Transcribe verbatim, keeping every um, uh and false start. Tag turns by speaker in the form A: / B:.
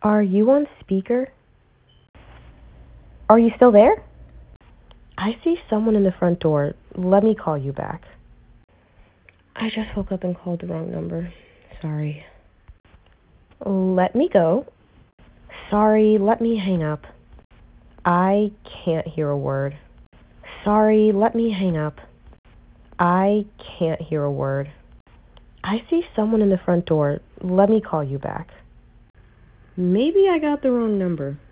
A: Are you on speaker? Are you still there? I see someone in the front door. Let me call you back. I just woke up and called the wrong number. Sorry. Let me go. Sorry, let me hang up. I can't hear a word. Sorry, let me hang up. I can't hear a word. I see someone in the front door. Let me call you back. Maybe I got the wrong number.